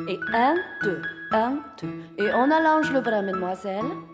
Et un, deux, un, deux. Et on allonge le bras, mademoiselle.